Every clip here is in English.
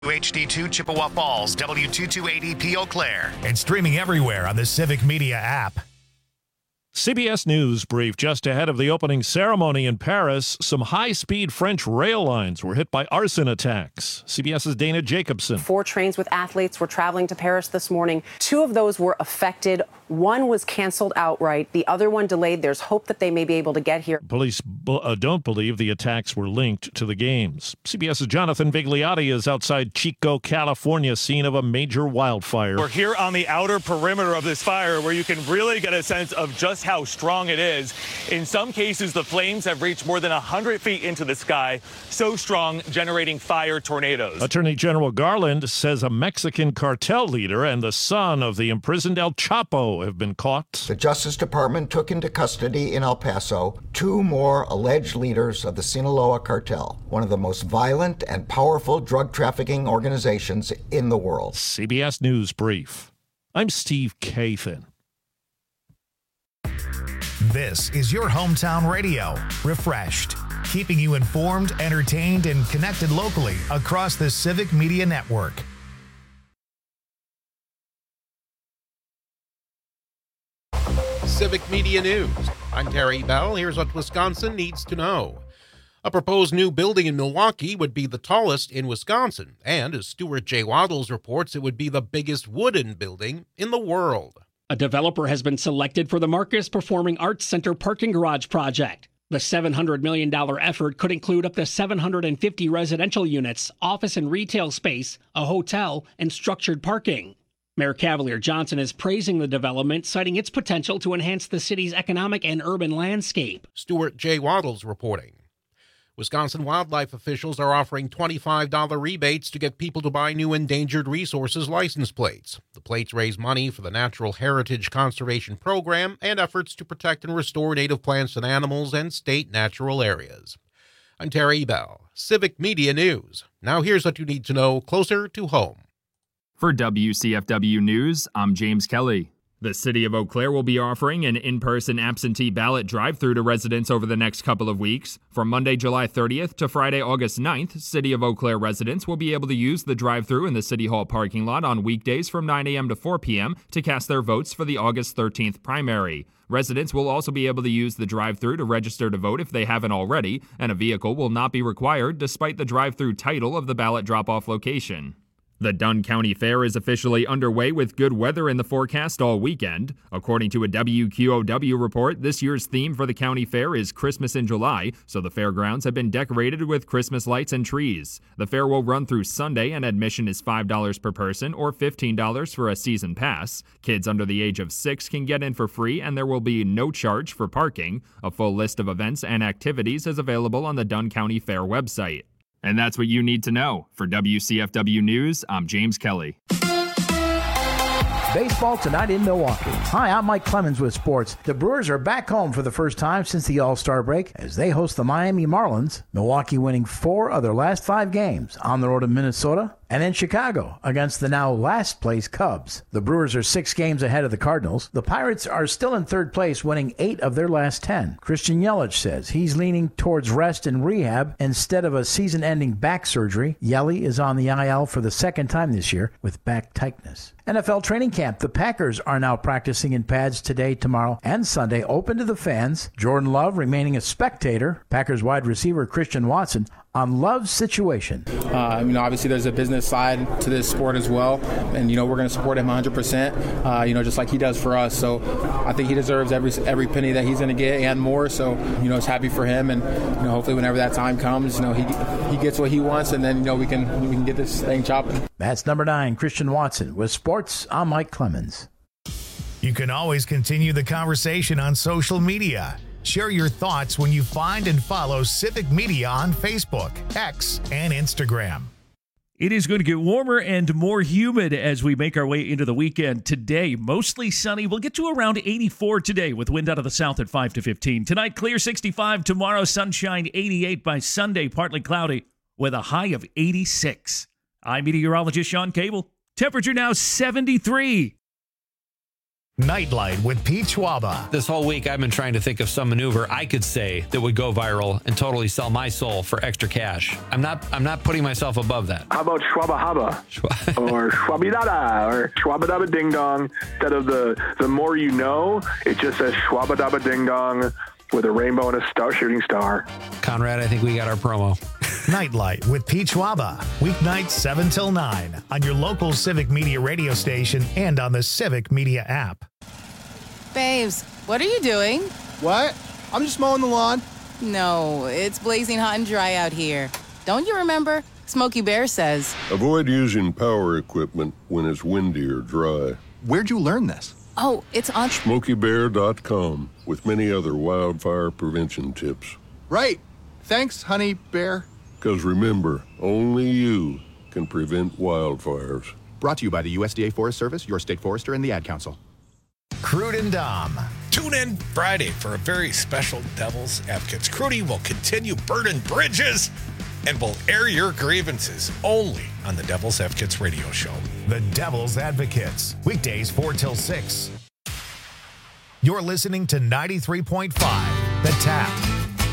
HD2 Chippewa Falls, W228EP Eau Claire. And streaming everywhere on the Civic Media app. CBS News brief just ahead of the opening ceremony in Paris. Some high-speed French rail lines were hit by arson attacks. CBS's Dana Jacobson. 4 trains with athletes were traveling to Paris this morning. 2 of those were affected. One was canceled outright. The other one delayed. There's hope that they may be able to get here. Police don't believe the attacks were linked to the games. CBS's Jonathan Vigliotti is outside Chico, California, scene of a major wildfire. We're here on the outer perimeter of this fire where you can really get a sense of just how strong it is. In some cases, the flames have reached more than 100 feet into the sky, so strong, generating fire tornadoes. Attorney General Garland says a Mexican cartel leader and the son of the imprisoned El Chapo have been caught. The Justice Department took into custody in El Paso 2 more alleged leaders of the Sinaloa cartel, one of the most violent and powerful drug trafficking organizations in the world. CBS News Brief. I'm Steve Kathan. This is your hometown radio, refreshed, keeping you informed, entertained, and connected locally across the Civic Media Network. Civic Media News. I'm Terry Bell. Here's what Wisconsin needs to know. A proposed new building in Milwaukee would be the tallest in Wisconsin, and as Stuart J. Waddles reports, it would be the biggest wooden building in the world. A developer has been selected for the Marcus Performing Arts Center parking garage project. The $700 million effort could include up to 750 residential units, office and retail space, a hotel, and structured parking. Mayor Cavalier Johnson is praising the development, citing its potential to enhance the city's economic and urban landscape. Stuart J. Waddles reporting. Wisconsin wildlife officials are offering $25 rebates to get people to buy new endangered resources license plates. The plates raise money for the Natural Heritage Conservation Program and efforts to protect and restore native plants and animals and state natural areas. I'm Terry Bell, Civic Media News. Now here's what you need to know closer to home. For WCFW News, I'm James Kelly. The City of Eau Claire will be offering an in-person absentee ballot drive-through to residents over the next couple of weeks. From Monday, July 30th to Friday, August 9th, City of Eau Claire residents will be able to use the drive-through in the City Hall parking lot on weekdays from 9 a.m. to 4 p.m. to cast their votes for the August 13th primary. Residents will also be able to use the drive-through to register to vote if they haven't already, and a vehicle will not be required despite the drive-through title of the ballot drop-off location. The Dunn County Fair is officially underway with good weather in the forecast all weekend. According to a WQOW report, this year's theme for the county fair is Christmas in July, so the fairgrounds have been decorated with Christmas lights and trees. The fair will run through Sunday, and admission is $5 per person or $15 for a season pass. Kids under the age of 6 can get in for free, and there will be no charge for parking. A full list of events and activities is available on the Dunn County Fair website. And that's what you need to know. For WCFW News, I'm James Kelly. Baseball tonight in Milwaukee. Hi, I'm Mike Clemens with sports. The Brewers are back home for the first time since the All-Star break as they host the Miami Marlins. Milwaukee winning 4 of their last 5 games on the road in Minnesota and in Chicago against the now last-place Cubs. The Brewers are 6 games ahead of the Cardinals. The Pirates are still in third place, winning 8 of their last 10. Christian Yelich says he's leaning towards rest and rehab instead of a season-ending back surgery. Yelly is on the IL for the second time this year with back tightness. NFL training camp. The Packers are now practicing in pads today, tomorrow, and Sunday, open to the fans. Jordan Love remaining a spectator. Packers wide receiver Christian Watson on Love's situation. Obviously there's a business side to this sport as well, and we're going to support him 100%. Just like he does for us. So I think he deserves every penny that he's going to get and more. So it's happy for him, and hopefully whenever that time comes, he gets what he wants, and then we can get this thing chopping. That's number 9, Christian Watson with sports. I'm Mike Clemens. You can always continue the conversation on social media. Share your thoughts when you find and follow Civic Media on Facebook, X, and Instagram. It is going to get warmer and more humid as we make our way into the weekend today. Mostly sunny. We'll get to around 84 today with wind out of the south at 5 to 15. Tonight, clear 65. Tomorrow, sunshine 88. By Sunday, partly cloudy with a high of 86. I'm meteorologist Sean Cable. Temperature now 73. Nightlight with Pete Schwaba. This whole week, I've been trying to think of some maneuver I could say that would go viral and totally sell my soul for extra cash. I'm not putting myself above that. How about Schwaba Haba? Or Schwabidada? Or Schwabadaba Ding Dong? Instead of the more you know, it just says Schwabadaba Ding Dong with a rainbow and a shooting star. Conrad, I think we got our promo. Nightlight with Pete Schwaba. Weeknights 7 till 9 on your local Civic Media radio station and on the Civic Media app. Babes, what are you doing? What? I'm just mowing the lawn. No, it's blazing hot and dry out here. Don't you remember? Smokey Bear says. Avoid using power equipment when it's windy or dry. Where'd you learn this? Oh, it's on SmokeyBear.com with many other wildfire prevention tips. Right. Thanks, Honey Bear. Because remember, only you can prevent wildfires. Brought to you by the USDA Forest Service, your state forester, and the Ad Council. Crude and Dom. Tune in Friday for a very special Devil's Advocates. Crudy will continue burning bridges and will air your grievances only on the Devil's Advocates radio show. The Devil's Advocates. Weekdays 4 till 6. You're listening to 93.5 The Tap.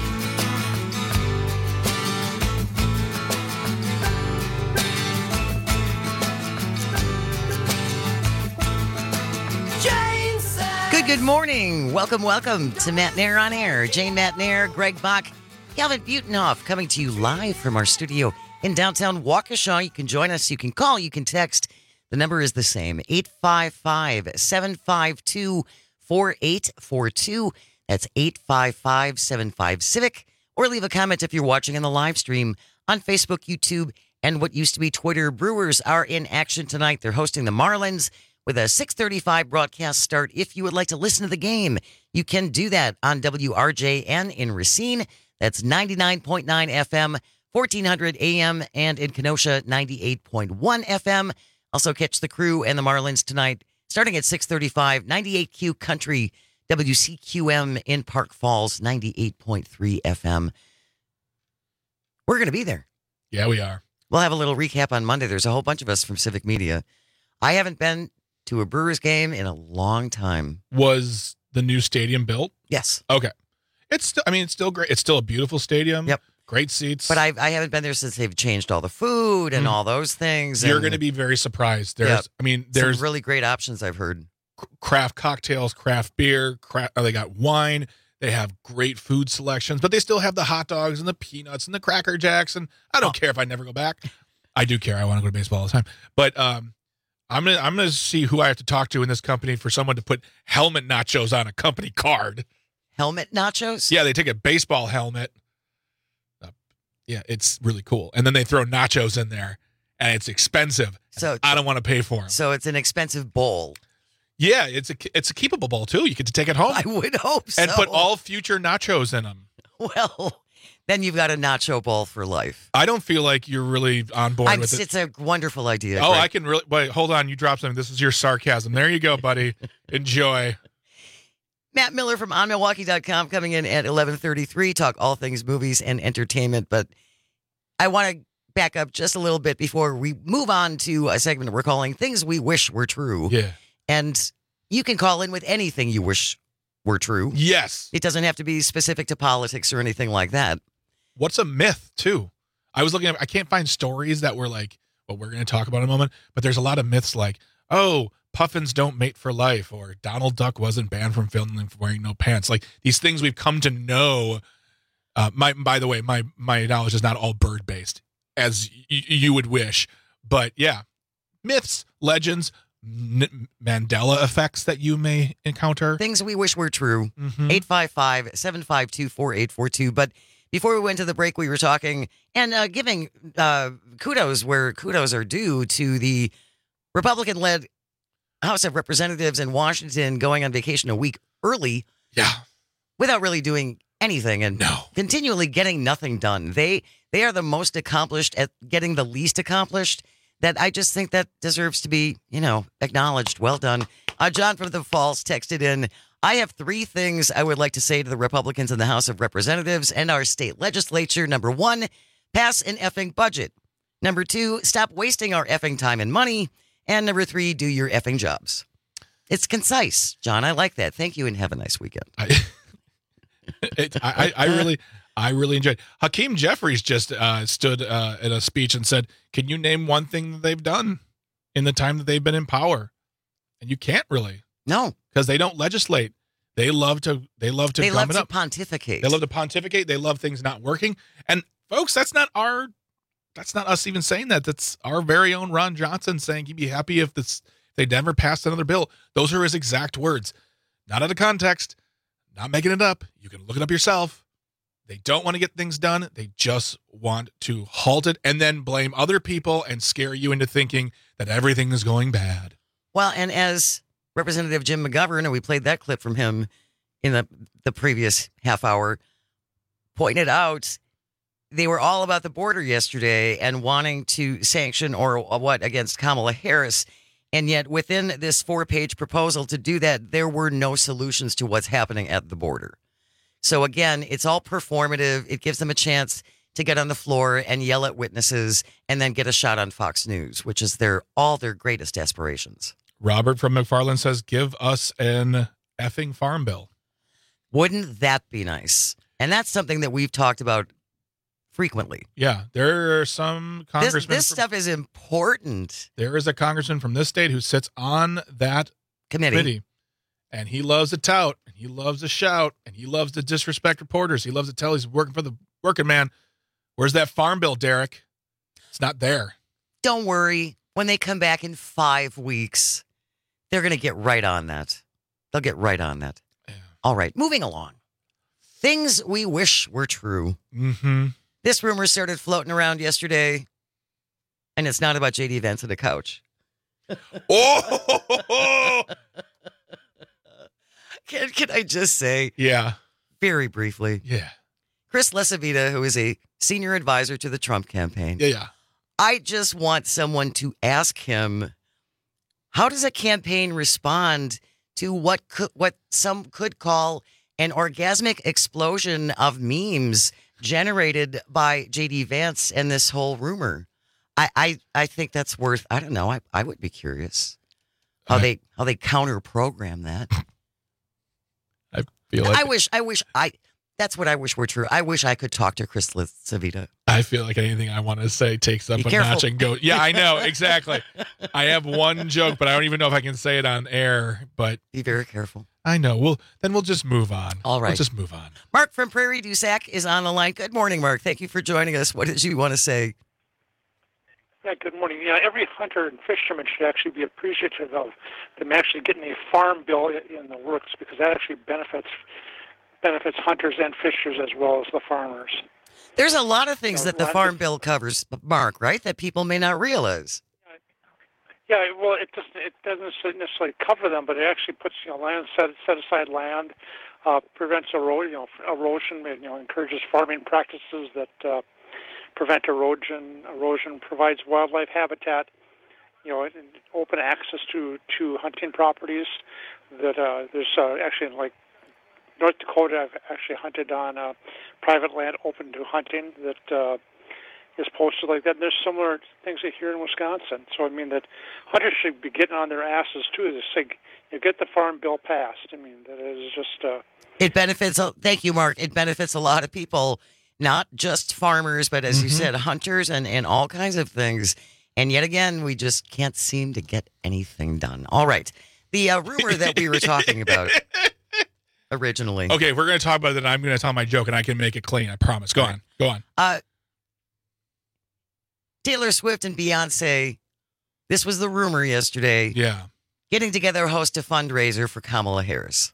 Good morning. Welcome to Matt Nair on Air. Jane Matt Nair, Greg Bach, Calvin Butenhoff coming to you live from our studio in downtown Waukesha. You can join us. You can call. You can text. The number is the same, 855-752-4842. That's 855-75-CIVIC. Or leave a comment if you're watching in the live stream on Facebook, YouTube, and what used to be Twitter. Brewers are in action tonight. They're hosting the Marlins with a 6:35 broadcast start. If you would like to listen to the game, you can do that on WRJN in Racine. That's 99.9 FM, 1400 AM, and in Kenosha, 98.1 FM. Also catch the Crew and the Marlins tonight, starting at 6:35, 98Q Country, WCQM in Park Falls, 98.3 FM. We're going to be there. Yeah, we are. We'll have a little recap on Monday. There's a whole bunch of us from Civic Media. I haven't been to a Brewers game in a long time. Was the new stadium built? Yes. Okay. It's still great. It's still a beautiful stadium. Yep. Great seats. But I haven't been there since they've changed all the food and all those things. You're going to be very surprised. There's some really great options I've heard. Craft cocktails, craft beer, they got wine. They have great food selections, but they still have the hot dogs and the peanuts and the Cracker Jacks. And I don't care if I never go back. I do care. I want to go to baseball all the time. But, I'm gonna see who I have to talk to in this company for someone to put helmet nachos on a company card. Helmet nachos? Yeah, they take a baseball helmet. Yeah, it's really cool. And then they throw nachos in there, and it's expensive. So I don't want to pay for them. So it's an expensive bowl. Yeah, it's a keepable bowl too. You get to take it home. I would hope so. And put all future nachos in them. Well, then you've got a nacho bowl for life. I don't feel like you're really on board with it. It's a wonderful idea. Oh, Greg. I can really... Wait, hold on. You dropped something. This is your sarcasm. There you go, buddy. Enjoy. Matt Miller from OnMilwaukee.com coming in at 11:33. Talk all things movies and entertainment. But I want to back up just a little bit before we move on to a segment we're calling Things We Wish Were True. Yeah. And you can call in with anything you wish were true. Yes. It doesn't have to be specific to politics or anything like that. What's a myth, too? I was looking at, I can't find stories that were like what we're going to talk about in a moment, but there's a lot of myths like, oh, puffins don't mate for life, or Donald Duck wasn't banned from filming for wearing no pants. Like these things we've come to know. By the way, my knowledge is not all bird-based, as you would wish. But yeah, myths, legends, Mandela effects that you may encounter. Things we wish were true. 855-752-4842. But before we went to the break, we were talking and giving kudos where kudos are due to the Republican-led House of Representatives in Washington going on vacation a week early. Yeah. Without really doing anything and continually getting nothing done. They are the most accomplished at getting the least accomplished. That I just think that deserves to be, acknowledged. Well done. John from the Falls texted in, I have 3 things I would like to say to the Republicans in the House of Representatives and our state legislature. Number 1, pass an effing budget. Number 2, stop wasting our effing time and money. And number 3, do your effing jobs. It's concise, John. I like that. Thank you, and have a nice weekend. I really enjoyed. Hakeem Jeffries just stood at a speech and said, "Can you name one thing that they've done in the time that they've been in power?" And you can't really. No, because they don't legislate. They love to pontificate. They love to pontificate. They love things not working. And folks, that's not us even saying that. That's our very own Ron Johnson saying he'd be happy if they never passed another bill. Those are his exact words. Not out of context, not making it up. You can look it up yourself. They don't want to get things done. They just want to halt it and then blame other people and scare you into thinking that everything is going bad. Well, and as Representative Jim McGovern, and we played that clip from him in the previous half hour, pointed out, they were all about the border yesterday and wanting to sanction or what against Kamala Harris. And yet within this 4-page proposal to do that, there were no solutions to what's happening at the border. So again, it's all performative. It gives them a chance to get on the floor and yell at witnesses and then get a shot on Fox News, which is all their greatest aspirations. Robert from McFarland says, give us an effing farm bill. Wouldn't that be nice? And that's something that we've talked about frequently. Yeah, there are some congressmen. This stuff is important. There is a congressman from this state who sits on that committee. And he loves to tout, and he loves to shout, and he loves to disrespect reporters. He loves to tell he's working for the working man. Where's that farm bill, Derek? It's not there. Don't worry. When they come back in 5 weeks, they're going to get right on that. They'll get right on that. Yeah. All right, moving along. Things we wish were true. Mm-hmm. This rumor started floating around yesterday, and it's not about J.D. Vance and a couch. Oh! Can I just say? Yeah. Very briefly. Yeah. Chris LaCivita, who is a senior advisor to the Trump campaign. Yeah. I just want someone to ask him, how does a campaign respond to what some could call an orgasmic explosion of memes generated by J.D. Vance and this whole rumor? I think that's worth, I don't know, I would be curious how they counter program that. I feel like that's what I wish were true. I wish I could talk to Chris LaCivita. I feel like anything I want to say takes up a notch and go. Yeah, I know. Exactly. I have one joke, but I don't even know if I can say it on air, but be very careful. I know. We'll just move on. All right. We'll just move on. Mark from Prairie du Sac is on the line. Good morning, Mark. Thank you for joining us. What did you want to say? Yeah, good morning. Yeah, every hunter and fisherman should actually be appreciative of them actually getting a farm bill in the works, because that actually benefits hunters and fishers as well as the farmers. There's a lot of things that the Farm Bill covers, Mark, right, that people may not realize. Yeah, well, it doesn't necessarily cover them, but it actually puts land set aside land, prevents erosion, encourages farming practices that prevent erosion, provides wildlife habitat, open access to hunting properties. That there's actually like North Dakota, I've actually hunted on private land open to hunting that is posted like that. And there's similar things here in Wisconsin. So I mean that hunters should be getting on their asses too to say, get the farm bill passed. I mean that is just. It benefits. Thank you, Mark. It benefits a lot of people, not just farmers, but as you said, hunters and all kinds of things. And yet again, we just can't seem to get anything done. All right, the rumor that we were talking about. Originally. Okay, we're going to talk about it, and I'm going to tell my joke, and I can make it clean. I promise. Go on. Taylor Swift and Beyonce, this was the rumor yesterday. Yeah. Getting together to host a fundraiser for Kamala Harris.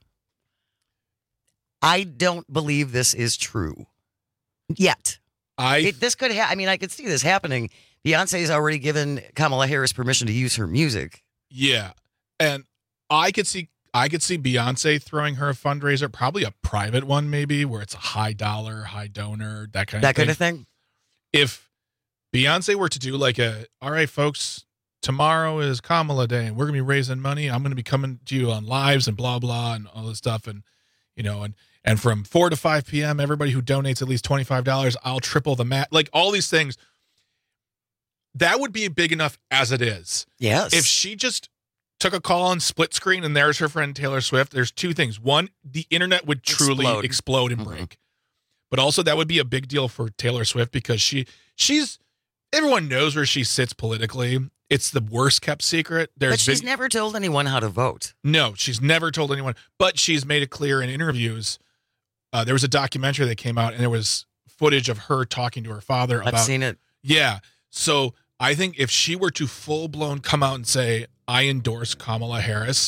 I don't believe this is true yet. This could I could see this happening. Beyonce's already given Kamala Harris permission to use her music. Yeah. And I could see Beyonce throwing her a fundraiser, probably a private one maybe, where it's a high dollar, high donor, that kind of thing. If Beyonce were to do like all right, folks, tomorrow is Kamala Day, and we're going to be raising money. I'm going to be coming to you on lives and blah, blah, and all this stuff. And, and from 4 to 5 p.m., everybody who donates at least $25, I'll triple the match. Like all these things, that would be big enough as it is. Yes. If she just took a call on split screen and there's her friend Taylor Swift, there's two things. One, the internet would truly explode and break. But also that would be a big deal for Taylor Swift because she's everyone knows where she sits politically. It's the worst kept secret. But she's never told anyone how to vote. No, she's never told anyone. But she's made it clear in interviews. There was a documentary that came out and there was footage of her talking to her father about. I've seen it. Yeah. So I think if she were to full blown come out and say, I endorse Kamala Harris,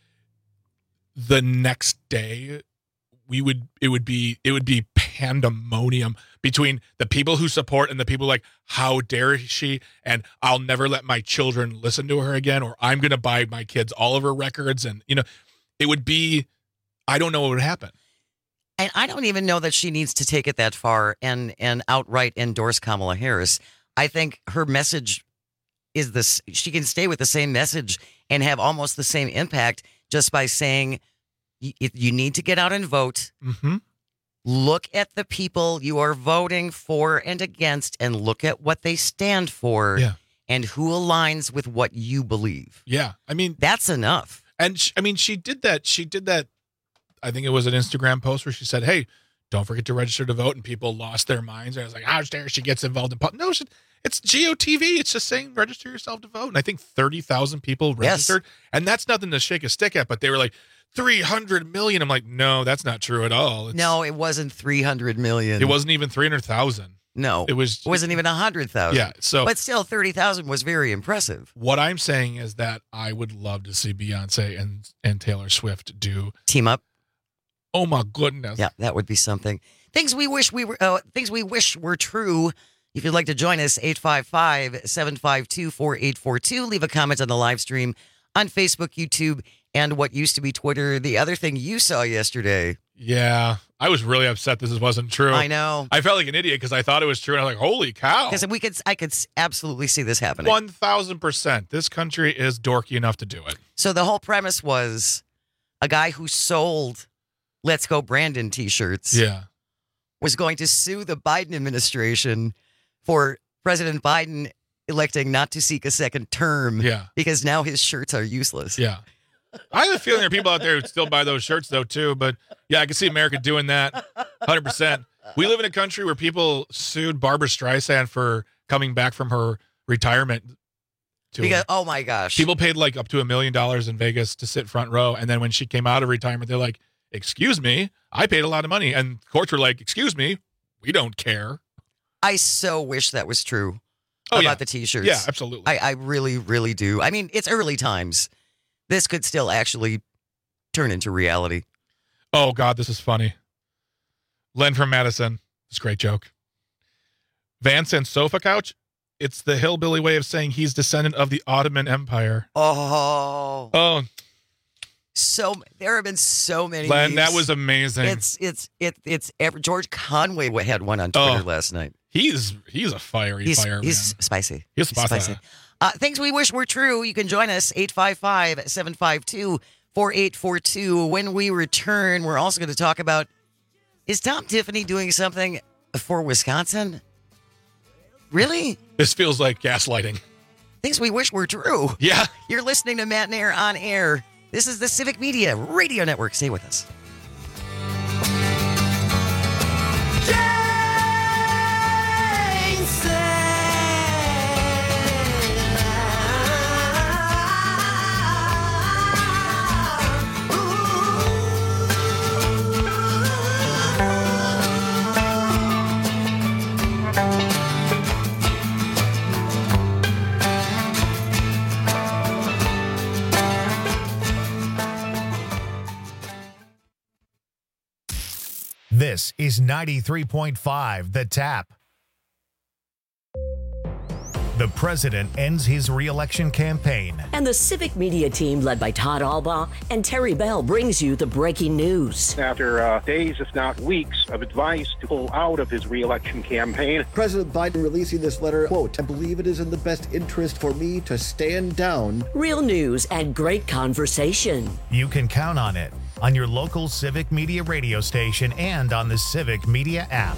the next day it would be pandemonium between the people who support and the people like, how dare she? And I'll never let my children listen to her again, or I'm going to buy my kids all of her records. And, it would be, I don't know what would happen. And I don't even know that she needs to take it that far and outright endorse Kamala Harris. I think her message is this. She can stay with the same message and have almost the same impact just by saying you need to get out and vote. Mm-hmm. Look at the people you are voting for and against and look at what they stand for and who aligns with what you believe. Yeah. I mean, that's enough. And she did that. I think it was an Instagram post where she said, hey, don't forget to register to vote. And people lost their minds. I was like, how dare she gets involved in politics? No, it's GOTV. It's just saying register yourself to vote. And I think 30,000 people registered. Yes. And that's nothing to shake a stick at. But they were like, 300 million. I'm like, no, that's not true at all. No, it wasn't 300 million. It wasn't even 300,000. No, it wasn't even 100,000. Yeah. So, but still 30,000 was very impressive. What I'm saying is that I would love to see Beyonce and Taylor Swift team up. Oh my goodness. Yeah, that would be something. Things we wish were true. If you'd like to join us, 855-752-4842. Leave a comment on the live stream on Facebook, YouTube, and what used to be Twitter. The other thing you saw yesterday. Yeah, I was really upset this wasn't true. I know. I felt like an idiot because I thought it was true, and I was like, holy cow. Because I could absolutely see this happening. 1,000%. This country is dorky enough to do it. So the whole premise was a guy who sold Let's Go Brandon t-shirts was going to sue the Biden administration for President Biden electing not to seek a second term because now his shirts are useless. Yeah. I have a feeling there are people out there who still buy those shirts, though, too. But, yeah, I can see America doing that 100%. We live in a country where people sued Barbara Streisand for coming back from her retirement. Oh, my gosh. People paid like up to $1 million in Vegas to sit front row. And then when she came out of retirement, they're like, excuse me, I paid a lot of money. And courts were like, excuse me, we don't care. I so wish that was true about the T-shirts. Yeah, absolutely. I really, really do. I mean, it's early times. This could still actually turn into reality. Oh, God, this is funny. Len from Madison. It's a great joke. Van Sant's sofa couch. It's the hillbilly way of saying he's descendant of the Ottoman Empire. Oh. So there have been so many. Len, that was amazing. George Conway had one on Twitter last night. He's a fiery man. He's spicy. He's spicy. Things we wish were true. You can join us, 855-752-4842. When we return, we're also going to talk about, is Tom Tiffany doing something for Wisconsin? Really? This feels like gaslighting. Things we wish were true. Yeah. You're listening to Matt and Air on air. This is the Civic Media Radio Network. Stay with us. This is 93.5 The Tap. The president ends his re-election campaign. And the Civic Media team, led by Todd Albaugh and Terry Bell, brings you the breaking news. After days, if not weeks, of advice to pull out of his re-election campaign. President Biden releasing this letter, quote, I believe it is in the best interest for me to stand down. Real news and great conversation. You can count on it on your local Civic Media radio station and on the Civic Media app.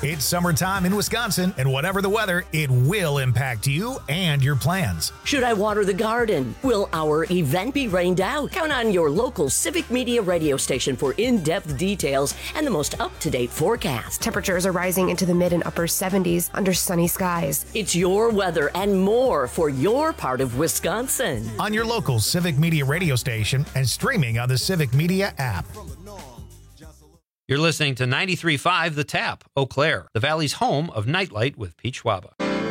It's summertime in Wisconsin, and whatever the weather, it will impact you and your plans. Should I water the garden? Will our event be rained out? Count on your local Civic Media radio station for in-depth details and the most up-to-date forecast. Temperatures are rising into the mid and upper 70s under sunny skies. It's your weather and more for your part of Wisconsin. On your local Civic Media radio station and streaming on the Civic Media app. You're listening to 93.5 The Tap, Eau Claire, the Valley's home of Nightlight with Pete Schwaba.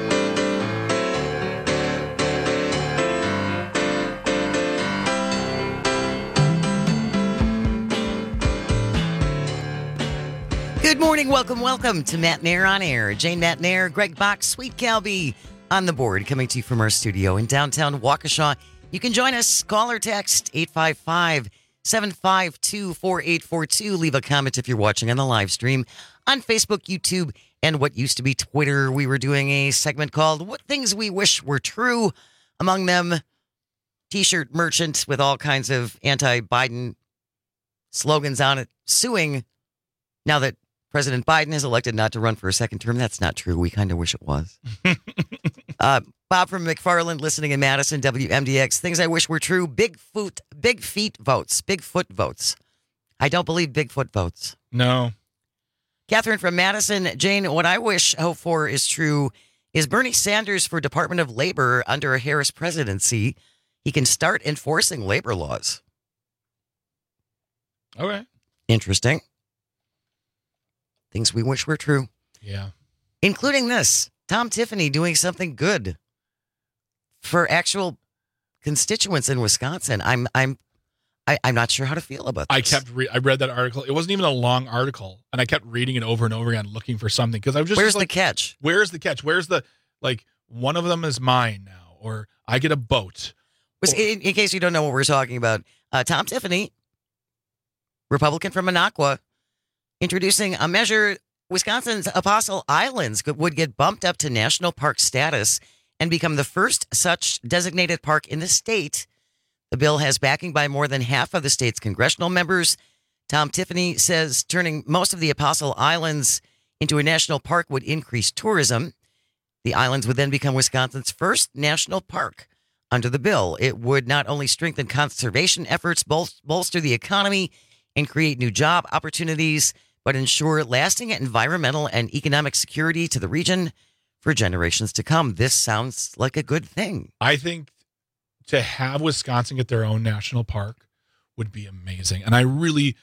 Good morning. Welcome to Matt Nair on Air. Jane Matt Nair, Greg Bach, Sweet Calby on the board, coming to you from our studio in downtown Waukesha. You can join us. Call or text 855-752-4842. Leave a comment if you're watching on the live stream on Facebook, YouTube, and what used to be Twitter. We were doing a segment called What Things We Wish Were True. Among them, T-shirt merchant with all kinds of anti-Biden slogans on it, suing now that President Biden has elected not to run for a second term. That's not true. We kind of wish it was. Bob from McFarland listening in Madison, WMDX. Things I wish were true. Bigfoot votes. I don't believe Bigfoot votes. No. Catherine from Madison. Jane, what I hope for is true is Bernie Sanders for Department of Labor under a Harris presidency. He can start enforcing labor laws. Okay. Interesting. Things we wish were true. Yeah. Including this. Tom Tiffany doing something good for actual constituents in Wisconsin. I'm not sure how to feel about this. I read that article. It wasn't even a long article, and I kept reading it over and over again, looking for something because I was just Where's like, the catch? Where's the catch? Where's the one of them is mine now, or I get a boat. In case you don't know what we're talking about, Tom Tiffany, Republican from Minocqua, introducing a measure. Wisconsin's Apostle Islands would get bumped up to national park status and become the first such designated park in the state. The bill has backing by more than half of the state's congressional members. Tom Tiffany says turning most of the Apostle Islands into a national park would increase tourism. The islands would then become Wisconsin's first national park under the bill. It would not only strengthen conservation efforts, bolster the economy, and create new job opportunities, but ensure lasting environmental and economic security to the region for generations to come. This sounds like a good thing. I think to have Wisconsin get their own national park would be amazing. And I really,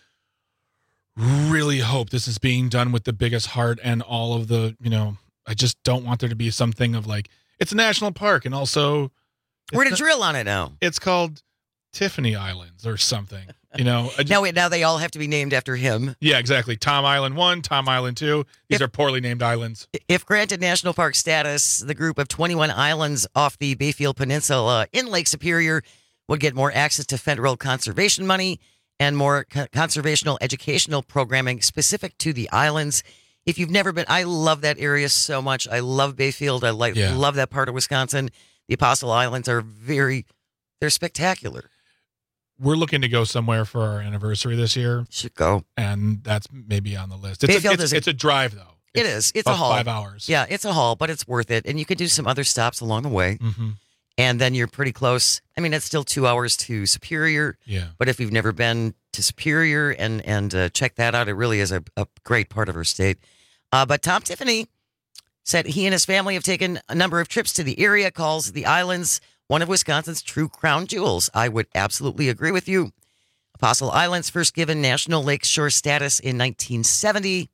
really hope this is being done with the biggest heart and all of the, I just don't want there to be something of it's a national park and also... We're to drill on it now. It's called Tiffany Islands or something. Now they all have to be named after him. Yeah, exactly. Tom Island 1, Tom Island 2. These are poorly named islands. If granted national park status, the group of 21 islands off the Bayfield Peninsula in Lake Superior would get more access to federal conservation money and more conservational educational programming specific to the islands. If you've never been, I love that area so much. I love Bayfield. I love that part of Wisconsin. The Apostle Islands are they're spectacular. We're looking to go somewhere for our anniversary this year. Should go. And that's maybe on the list. It's a drive, though. It's a haul. 5 hours. Yeah, it's a haul, but it's worth it. And you could do some other stops along the way. Mm-hmm. And then you're pretty close. I mean, it's still 2 hours to Superior. Yeah. But if you've never been to Superior and check that out, it really is a great part of our state. But Tom Tiffany said he and his family have taken a number of trips to the area, calls the islands one of Wisconsin's true crown jewels. I would absolutely agree with you. Apostle Islands first given National Lakeshore status in 1970.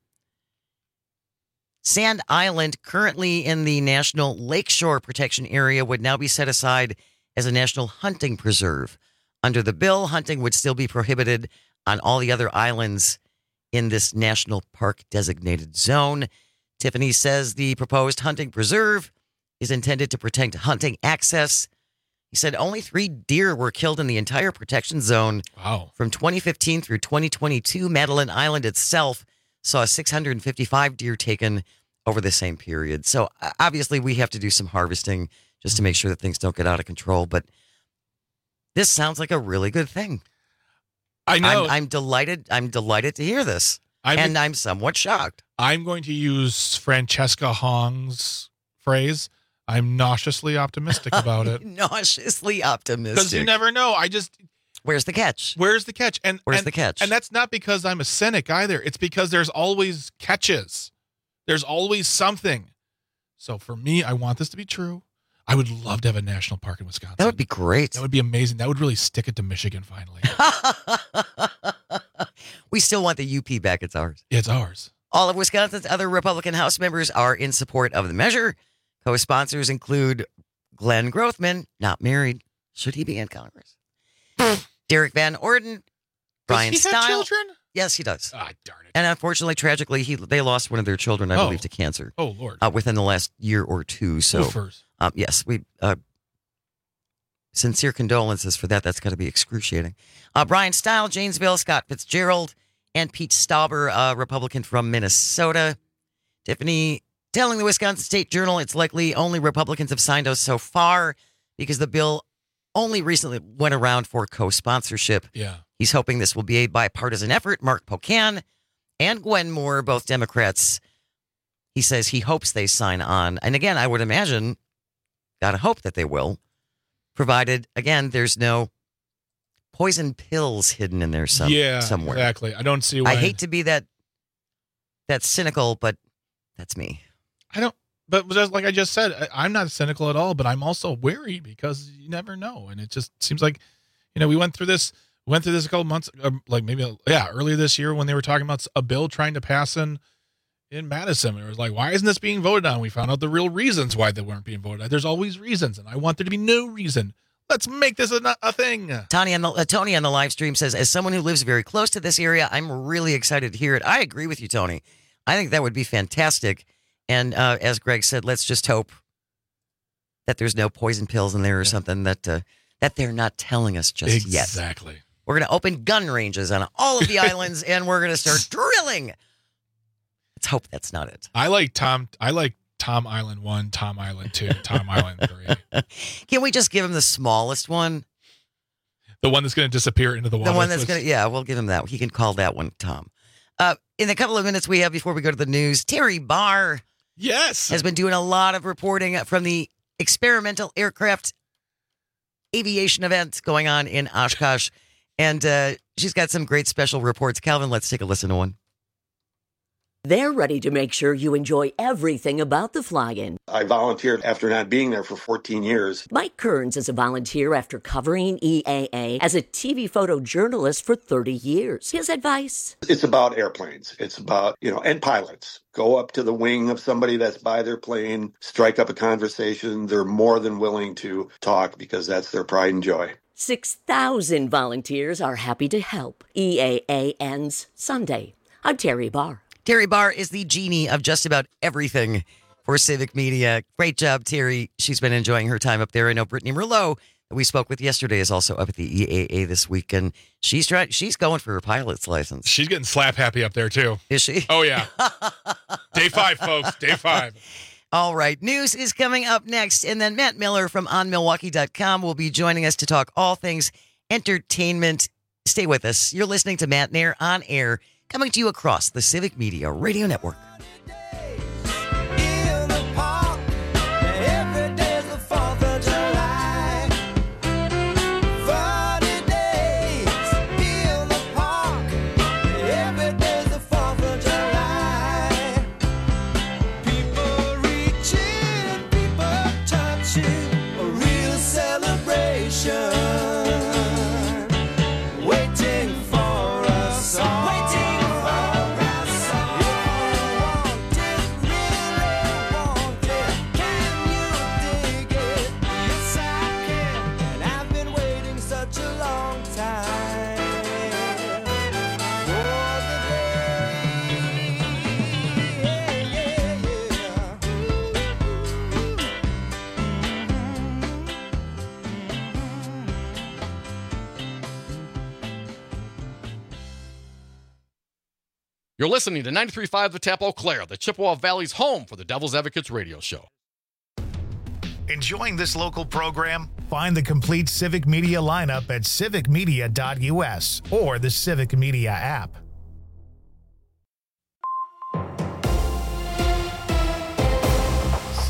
Sand Island, currently in the National Lakeshore Protection Area, would now be set aside as a national hunting preserve. Under the bill, hunting would still be prohibited on all the other islands in this national park designated zone. Tiffany says the proposed hunting preserve is intended to protect hunting access. He said only 3 deer were killed in the entire protection zone. Wow. From 2015 through 2022, Madeline Island itself saw 655 deer taken over the same period. So obviously we have to do some harvesting just to make sure that things don't get out of control. But this sounds like a really good thing. I know. I'm delighted. I'm delighted to hear this. I'm somewhat shocked. I'm going to use Francesca Hong's phrase. I'm nauseously optimistic about it. Nauseously optimistic. Because you never know. Where's the catch? Where's the catch? And Where's the catch? And that's not because I'm a cynic either. It's because there's always catches. There's always something. So for me, I want this to be true. I would love to have a national park in Wisconsin. That would be great. That would be amazing. That would really stick it to Michigan finally. We still want the UP back. It's ours. It's ours. All of Wisconsin's other Republican House members are in support of the measure. Co-sponsors include Glenn Grothman, not married. Should he be in Congress? Derek Van Orden, Brian Does he Stiles. have children? Yes, he does. Ah, darn it. And unfortunately, tragically, they lost one of their children, I believe, to cancer. Oh, Lord. Within the last year or two. So, yes, we sincere condolences for that. That's got to be excruciating. Brian Stiles, Janesville, Scott Fitzgerald, and Pete Stauber, Republican from Minnesota. Tiffany telling the Wisconsin State Journal it's likely only Republicans have signed us so far because the bill only recently went around for co-sponsorship. Yeah. He's hoping this will be a bipartisan effort. Mark Pocan and Gwen Moore, both Democrats, he says he hopes they sign on. And again, I would imagine, gotta hope that they will, provided, again, there's no poison pills hidden in there somewhere. Exactly. I don't see why. I hate to be that cynical, but that's me. But just like I just said, I'm not cynical at all, but I'm also wary because you never know. And it just seems like, we went through this a couple months, earlier this year when they were talking about a bill trying to pass in Madison. It was like, why isn't this being voted on? We found out the real reasons why they weren't being voted on. There's always reasons, and I want there to be no reason. Let's make this a thing. Tony on the live stream says, as someone who lives very close to this area, I'm really excited to hear it. I agree with you, Tony. I think that would be fantastic. And as Greg said, let's just hope that there's no poison pills in there or something that they're not telling us just yet. Exactly. We're going to open gun ranges on all of the islands, and we're going to start drilling. Let's hope that's not it. I like Tom Island 1, Tom Island 2, Tom Island 3. Can we just give him the smallest one? The one that's going to disappear into the water. The one that's going to, we'll give him that. He can call that one Tom. In the couple of minutes we have before we go to the news, Terry Barr has been doing a lot of reporting from the experimental aircraft aviation event going on in Oshkosh. And she's got some great special reports. Calvin, let's take a listen to one. They're ready to make sure you enjoy everything about the fly-in. I volunteered after not being there for 14 years. Mike Kearns is a volunteer after covering EAA as a TV photojournalist for 30 years. His advice? It's about airplanes. It's about, and pilots. Go up to the wing of somebody that's by their plane, strike up a conversation. They're more than willing to talk because that's their pride and joy. 6,000 volunteers are happy to help. EAA ends Sunday. I'm Terry Barr. Terry Barr is the genie of just about everything for Civic Media. Great job, Terry. She's been enjoying her time up there. I know Brittany Merlot, that we spoke with yesterday, is also up at the EAA this week, and she's going for her pilot's license. She's getting slap happy up there, too. Is she? Oh, yeah. Day 5, folks. Day 5. All right. News is coming up next, and then Matt Miller from OnMilwaukee.com will be joining us to talk all things entertainment. Stay with us. You're listening to Matt Nair on Air, coming to you across the Civic Media Radio Network. You're listening to 93.5 The Tap Eau Claire, the Chippewa Valley's home for the Devil's Advocates radio show. Enjoying this local program? Find the complete Civic Media lineup at civicmedia.us or the Civic Media app.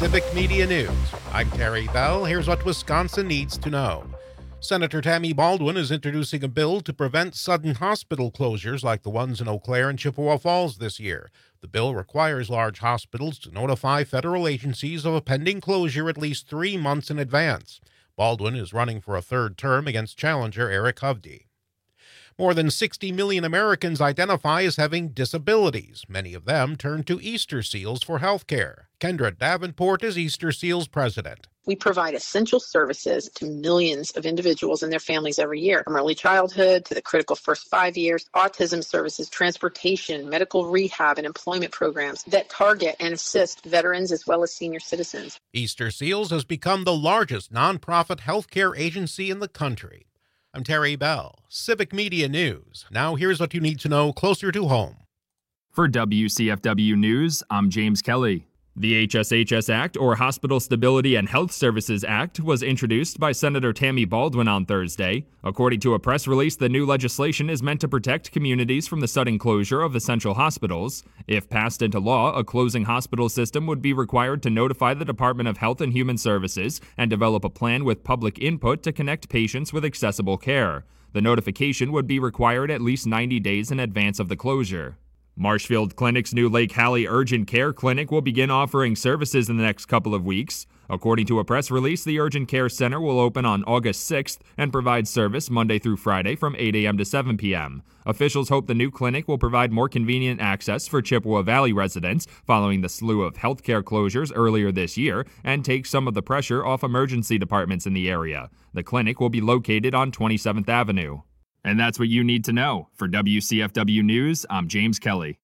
Civic Media News. I'm Terry Bell. Here's what Wisconsin needs to know. Senator Tammy Baldwin is introducing a bill to prevent sudden hospital closures like the ones in Eau Claire and Chippewa Falls this year. The bill requires large hospitals to notify federal agencies of a pending closure at least 3 months in advance. Baldwin is running for a third term against challenger Eric Hovde. More than 60 million Americans identify as having disabilities. Many of them turn to Easter Seals for health care. Kendra Davenport is Easter Seals president. We provide essential services to millions of individuals and their families every year, from early childhood to the critical first 5 years, autism services, transportation, medical rehab, and employment programs that target and assist veterans as well as senior citizens. Easter Seals has become the largest nonprofit healthcare agency in the country. I'm Terry Bell, Civic Media News. Now here's what you need to know closer to home. For WCFW News, I'm James Kelly. The HSHS Act, or Hospital Stability and Health Services Act, was introduced by Senator Tammy Baldwin on Thursday. According to a press release, the new legislation is meant to protect communities from the sudden closure of essential hospitals. If passed into law, a closing hospital system would be required to notify the Department of Health and Human Services and develop a plan with public input to connect patients with accessible care. The notification would be required at least 90 days in advance of the closure. Marshfield Clinic's new Lake Hallie Urgent Care Clinic will begin offering services in the next couple of weeks. According to a press release, the Urgent Care Center will open on August 6th and provide service Monday through Friday from 8 a.m. to 7 p.m. Officials hope the new clinic will provide more convenient access for Chippewa Valley residents following the slew of healthcare closures earlier this year and take some of the pressure off emergency departments in the area. The clinic will be located on 27th Avenue. And that's what you need to know. For WCFW News, I'm James Kelly.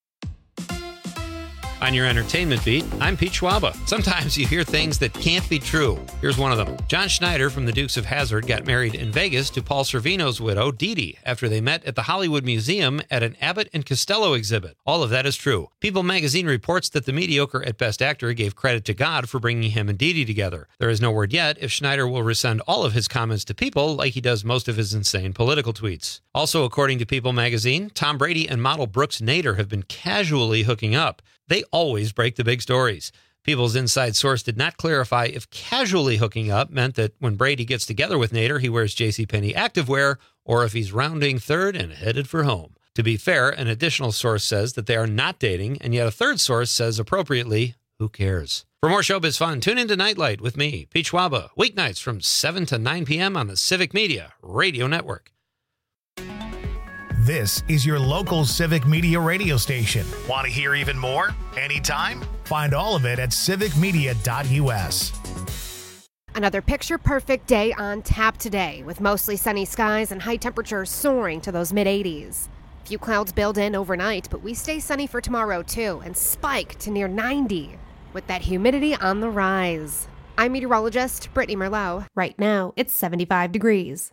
On your entertainment beat, I'm Pete Schwaba. Sometimes you hear things that can't be true. Here's one of them. John Schneider from the Dukes of Hazzard got married in Vegas to Paul Sorvino's widow, Dee Dee, after they met at the Hollywood Museum at an Abbott and Costello exhibit. All of that is true. People magazine reports that the mediocre at Best Actor gave credit to God for bringing him and Dee Dee together. There is no word yet if Schneider will rescind all of his comments to People like he does most of his insane political tweets. Also, according to People magazine, Tom Brady and model Brooks Nader have been casually hooking up. They always break the big stories. People's inside source did not clarify if casually hooking up meant that when Brady gets together with Nader, he wears JCPenney activewear, or if he's rounding third and headed for home. To be fair, an additional source says that they are not dating, and yet a third source says appropriately, who cares? For more showbiz fun, tune into Nightlight with me, Pete Schwaba, weeknights from 7 to 9 p.m. on the Civic Media Radio Network. This is your local Civic Media radio station. Want to hear even more? Anytime? Find all of it at civicmedia.us. Another picture-perfect day on tap today, with mostly sunny skies and high temperatures soaring to those mid-80s. Few clouds build in overnight, but we stay sunny for tomorrow too, and spike to near 90, with that humidity on the rise. I'm meteorologist Brittany Merlot. Right now, it's 75 degrees.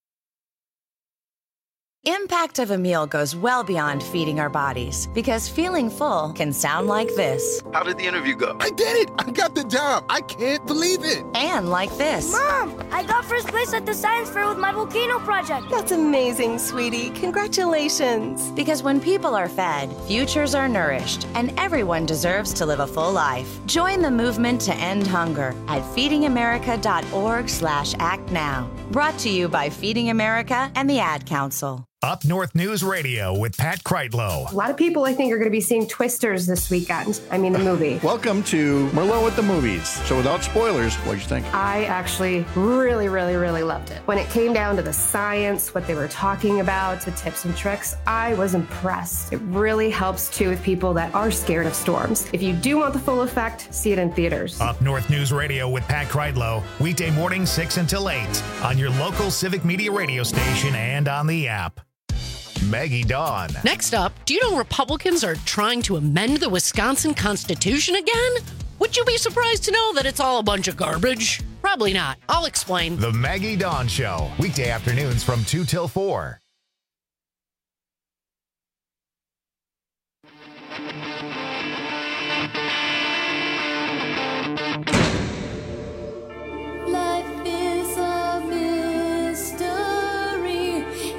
Impact of a meal goes well beyond feeding our bodies, because feeling full can sound like this. How did the interview go? I did it! I got the job! I can't believe it! And like this. Mom, I got first place at the science fair with my volcano project. That's amazing, sweetie. Congratulations. Because when people are fed, futures are nourished, and everyone deserves to live a full life. Join the movement to end hunger at feedingamerica.org/act now. Brought to you by Feeding America and the Ad Council. Up North News Radio with Pat Kreitlow. A lot of people, I think, are going to be seeing Twisters this weekend. I mean, the movie. Welcome to Merlot at the Movies. So without spoilers, what did you think? I actually really loved it. When it came down to the science, what they were talking about, the tips and tricks, I was impressed. It really helps, too, with people that are scared of storms. If you do want the full effect, see it in theaters. Up North News Radio with Pat Kreitlow, weekday morning 6 until 8 on your local Civic Media radio station and on the app. Maggie Dawn. Next up, do you know Republicans are trying to amend the Wisconsin Constitution again? Would you be surprised to know that it's all a bunch of garbage? Probably not. I'll explain. The Maggie Dawn Show, weekday afternoons from 2 till 4.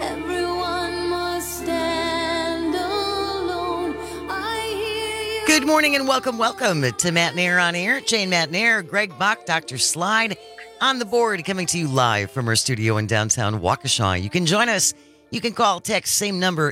Good morning and welcome to Matt Nair on Air. Jane Matt Nair, Greg Bach, Dr. Slide on the board, coming to you live from our studio in downtown Waukesha. You can join us. You can call, text, same number,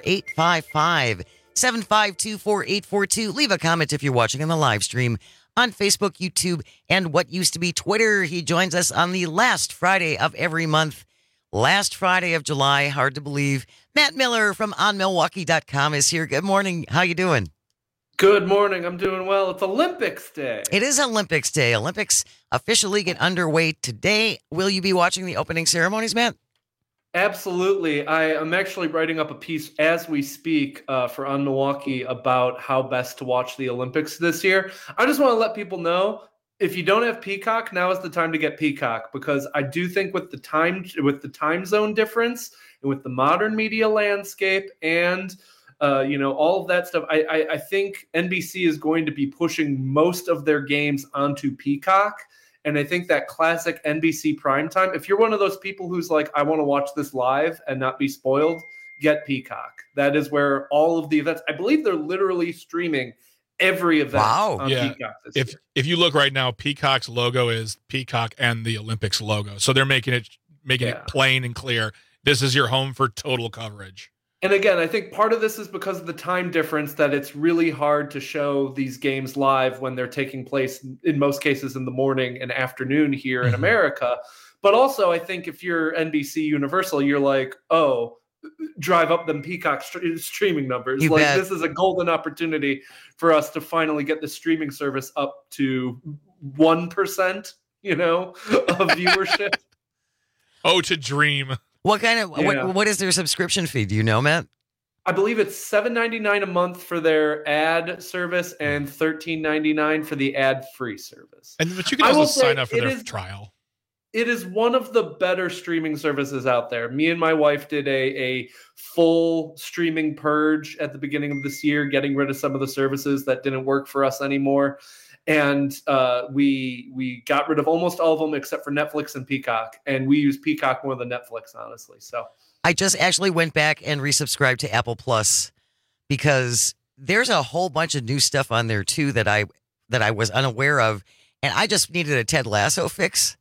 855-752-4842. Leave a comment if you're watching on the live stream on Facebook, YouTube, and what used to be Twitter. He joins us on the last Friday of every month. Last Friday of July, hard to believe. Matt Miller from OnMilwaukee.com is here. Good morning. How you doing? Good morning. I'm doing well. It's Olympics Day. It is Olympics Day. Olympics officially get underway today. Will you be watching the opening ceremonies, Matt? Absolutely. I am actually writing up a piece as we speak for On Milwaukee about how best to watch the Olympics this year. I just want to let people know, if you don't have Peacock, now is the time to get Peacock, because I do think with the time zone difference and with the modern media landscape and all of that stuff, I think NBC is going to be pushing most of their games onto Peacock. And I think that classic NBC primetime, if you're one of those people who's like, I want to watch this live and not be spoiled, get Peacock. That is where all of the events, I believe they're literally streaming every event on Peacock this year. If you look right now, Peacock's logo is Peacock and the Olympics logo. So they're making it plain and clear. This is your home for total coverage. And again, I think part of this is because of the time difference, that it's really hard to show these games live when they're taking place, in most cases, in the morning and afternoon here in America. But also, I think if you're NBC Universal, you're like, oh, drive up them Peacock streaming numbers. This is a golden opportunity for us to finally get the streaming service up to 1%, of viewership. Oh, to dream. What kind of what is their subscription fee? Do you know, Matt? I believe it's $7.99 a month for their ad service and $13.99 for the ad-free service. But you can also sign up for their trial. It is one of the better streaming services out there. Me and my wife did a full streaming purge at the beginning of this year, getting rid of some of the services that didn't work for us anymore. And we got rid of almost all of them except for Netflix and Peacock. And we use Peacock more than Netflix, honestly. So I just actually went back and resubscribed to Apple Plus, because there's a whole bunch of new stuff on there too that I was unaware of, and I just needed a Ted Lasso fix.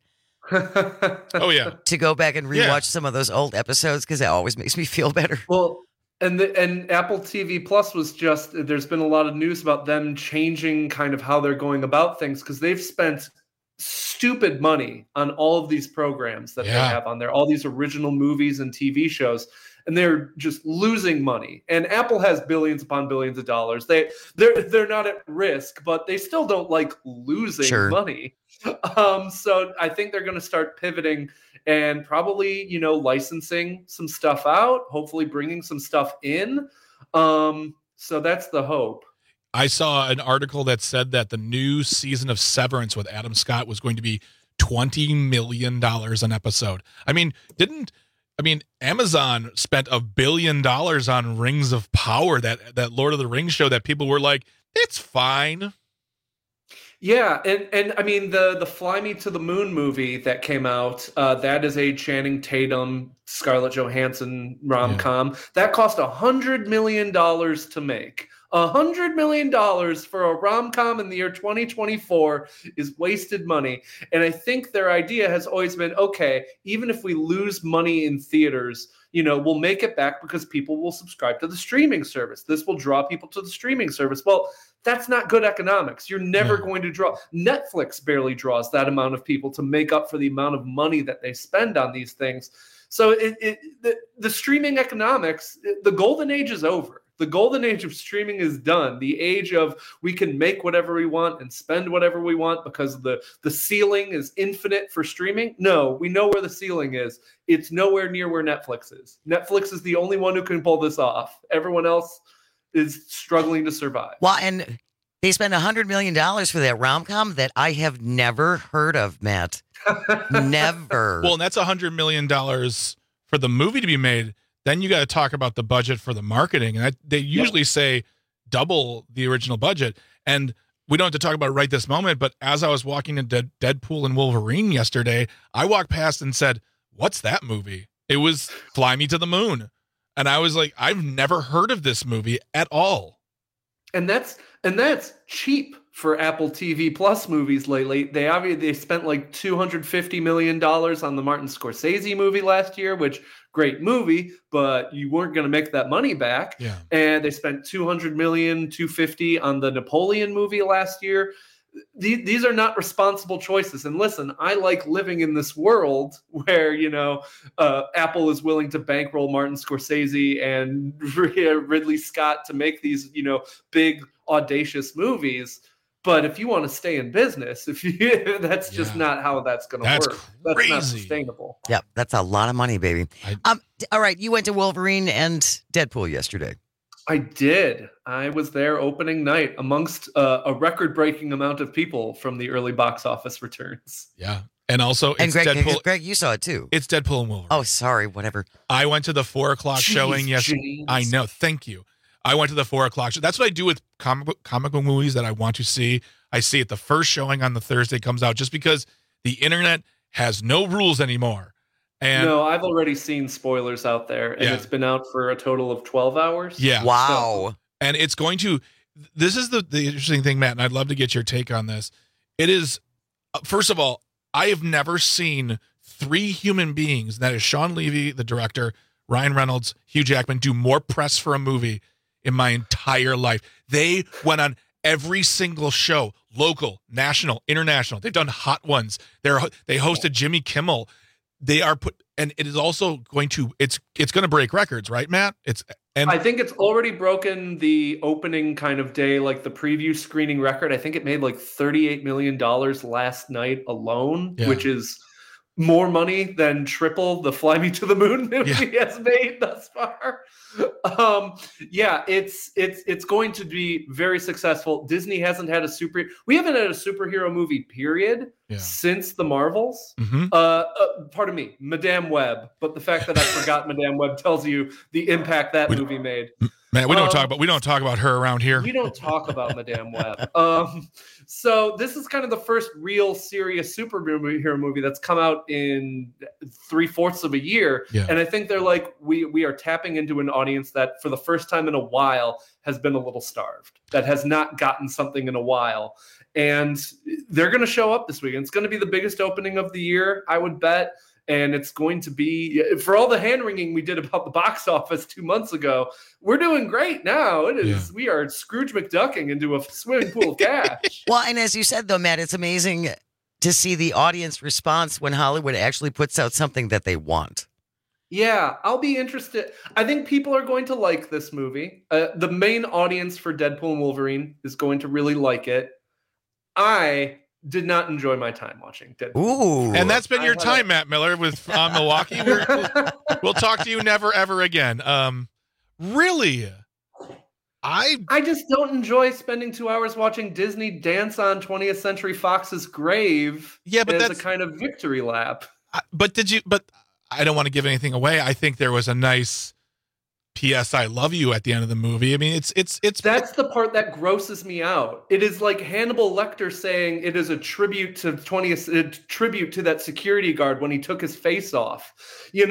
Oh yeah, to go back and rewatch some of those old episodes, because it always makes me feel better. Well, and Apple TV Plus was there's been a lot of news about them changing kind of how they're going about things, because they've spent stupid money on all of these programs that they have on there, all these original movies and TV shows, and they're just losing money. And Apple has billions upon billions of dollars. They're not at risk, but they still don't like losing money. So I think they're going to start pivoting and probably, licensing some stuff out, hopefully bringing some stuff in. So that's the hope. I saw an article that said that the new season of Severance with Adam Scott was going to be $20 million an episode. Amazon spent $1 billion on Rings of Power, that Lord of the Rings show that people were like, it's fine. Yeah, and I mean the Fly Me to the Moon movie that came out, that is a Channing Tatum, Scarlett Johansson rom-com. That cost $100 million to make. $100 million for a rom-com in the year 2024 is wasted money. And I think their idea has always been, okay, even if we lose money in theaters, we'll make it back because people will subscribe to the streaming service. This will draw people to the streaming service. Well, that's not good economics. You're never going to draw. Netflix barely draws that amount of people to make up for the amount of money that they spend on these things. So the streaming economics, the golden age is over. The golden age of streaming is done. The age of we can make whatever we want and spend whatever we want because the ceiling is infinite for streaming. No, we know where the ceiling is. It's nowhere near where Netflix is. Netflix is the only one who can pull this off. Everyone else is struggling to survive. Well, and they spent $100 million for that rom-com that I have never heard of, Matt. Never. Well, and that's $100 million for the movie to be made. Then you got to talk about the budget for the marketing. And they usually say double the original budget. And we don't have to talk about it right this moment, but as I was walking into Deadpool and Wolverine yesterday, I walked past and said, what's that movie? It was Fly Me to the Moon. And I was like, I've never heard of this movie at all. And that's And that's cheap for Apple TV Plus movies lately. They spent like $250 million on the Martin Scorsese movie last year, which great movie, but you weren't going to make that money back. Yeah. And they spent $200 million, $250 on the Napoleon movie last year. These are not responsible choices. And listen, I like living in this world where, Apple is willing to bankroll Martin Scorsese and Ridley Scott to make these, big, audacious movies. But if you want to stay in business, that's just not how that's going to work. That's not sustainable. Yep, that's a lot of money, baby. All right, you went to Wolverine and Deadpool yesterday. I did. I was there opening night amongst a record-breaking amount of people from the early box office returns. Yeah. And also, it's Deadpool. Greg, you saw it too. It's Deadpool and Wolverine. Oh, sorry, whatever. I went to the 4:00 showing yesterday. I know. Thank you. I went to the 4:00 show. That's what I do with comic book movies that I want to see. I see it the first showing on the Thursday comes out just because the internet has no rules anymore. And no, I've already seen spoilers out there, and it's been out for a total of 12 hours. Yeah. Wow. And it's going to, this is the interesting thing, Matt, and I'd love to get your take on this. It is, first of all, I have never seen three human beings, that is Sean Levy, the director, Ryan Reynolds, Hugh Jackman, do more press for a movie in my entire life. They went on every single show, local, national, international. They've done hot ones. They hosted Jimmy Kimmel. They are and it is also going to, it's going to break records, right, Matt? I think it's already broken the opening kind of day, like the preview screening record. I think it made like $38 million last night alone, which is more money than triple the Fly Me to the Moon movie has made thus far. It's going to be very successful. Disney hasn't had we haven't had a superhero movie period since the Marvels. Pardon me, Madame Web. But the fact that I forgot Madame Web tells you the impact that movie made. Man, we don't talk about her around here. We don't talk about Madame Web. So this is kind of the first real serious superhero movie that's come out in 3/4 of a year. Yeah. And I think they're like, we are tapping into an audience that for the first time in a while has been a little starved, that has not gotten something in a while. And they're going to show up this weekend. It's going to be the biggest opening of the year, I would bet. And it's going to be, for all the hand-wringing we did about the box office 2 months ago, we're doing great now. We are Scrooge McDucking into a swimming pool of cash. Well, and as you said, though, Matt, it's amazing to see the audience response when Hollywood actually puts out something that they want. Yeah, I'll be interested. I think people are going to like this movie. The main audience for Deadpool and Wolverine is going to really like it. I did not enjoy my time watching Deadpool. Ooh. And that's been your time, Matt Miller, with Milwaukee. We'll talk to you never, ever again. Really? I just don't enjoy spending 2 hours watching Disney dance on 20th Century Fox's grave as a kind of victory lap. But I don't want to give anything away. I think there was a nice P.S. I love you at the end of the movie. I mean, it's that's the part that grosses me out. It is like Hannibal Lecter saying it is a tribute to that security guard when he took his face off. They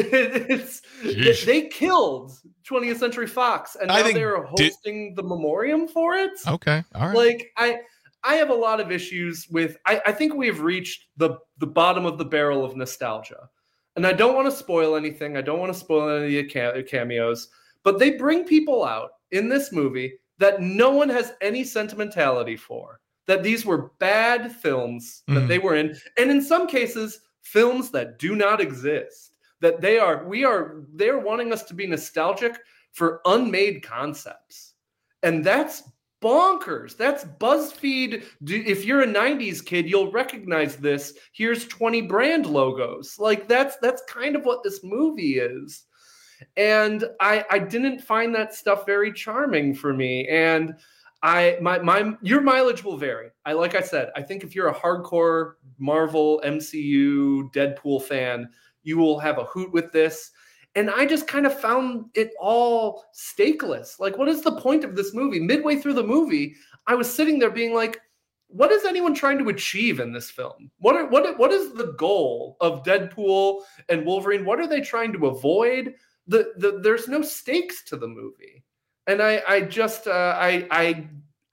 killed 20th Century Fox, and now they're hosting the memoriam for it. Okay, all right. Like I have a lot of issues with. I think we have reached the bottom of the barrel of nostalgia. And I don't want to spoil anything. I don't want to spoil any of the cameos. But they bring people out in this movie that no one has any sentimentality for. That these were bad films that they were in. And in some cases, films that do not exist. That they are wanting us to be nostalgic for unmade concepts. And that's bonkers. That's BuzzFeed. If you're a 90s kid, you'll recognize this. Here's 20 brand logos. Like that's kind of what this movie is. And I didn't find that stuff very charming for me. And your mileage will vary. Like I said, I think if you're a hardcore Marvel, MCU, Deadpool fan, you will have a hoot with this. And I just kind of found it all stakeless. Like, what is the point of this movie? Midway through the movie, I was sitting there being like, what is anyone trying to achieve in this film? What is the goal of Deadpool and Wolverine? What are they trying to avoid? There's no stakes to the movie. And I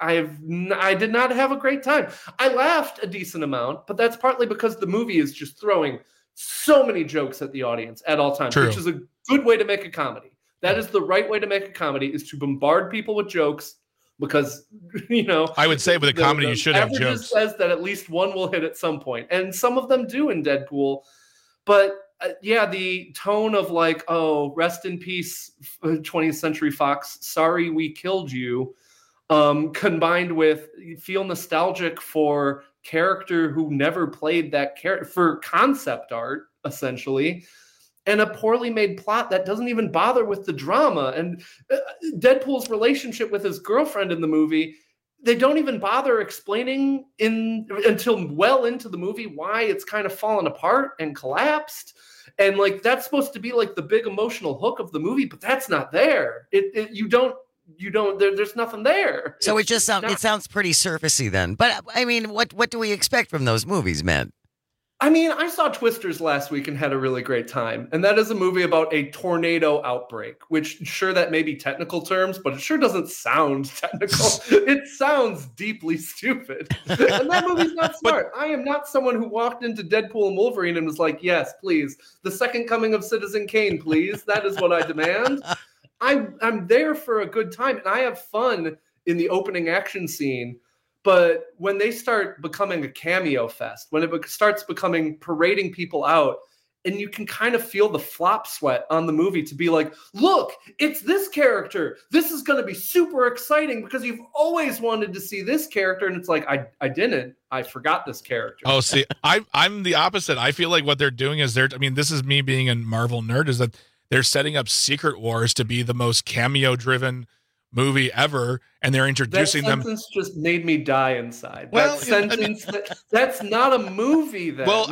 I did not have a great time. I laughed a decent amount, but that's partly because the movie is just throwing so many jokes at the audience at all times, True. which is a good way to make a comedy. That is the right way to make a comedy, is to bombard people with jokes, because, I would say with a comedy, you should have averages jokes. says that at least one will hit at some point, and some of them do in Deadpool. But the tone of like, oh, rest in peace, 20th Century Fox, sorry we killed you, combined with you feel nostalgic for character who never played that character, for concept art, essentially, and a poorly made plot that doesn't even bother with the drama. And Deadpool's relationship with his girlfriend in the movie, they don't even bother explaining until well into the movie why it's kind of fallen apart and collapsed. And like, that's supposed to be like the big emotional hook of the movie, but that's not there. There's nothing there. So it sounds pretty surfacey then. But I mean, what do we expect from those movies, man? I mean, I saw Twisters last week and had a really great time. And that is a movie about a tornado outbreak, which, sure, that may be technical terms, but it sure doesn't sound technical. It sounds deeply stupid. And that movie's not smart. I am not someone who walked into Deadpool and Wolverine and was like, yes, please. The second coming of Citizen Kane, please. That is what I demand. I'm there for a good time, and I have fun in the opening action scene. But when they start becoming a cameo fest, when it starts becoming parading people out, and you can kind of feel the flop sweat on the movie to be like, look, it's this character. This is going to be super exciting because you've always wanted to see this character. And it's like, I didn't. I forgot this character. Oh, see, I'm the opposite. I feel like what they're doing is this is me being a Marvel nerd, is that they're setting up Secret Wars to be the most cameo-driven movie ever, and they're introducing them. That sentence just made me die inside. Well, that's not a movie then. Well,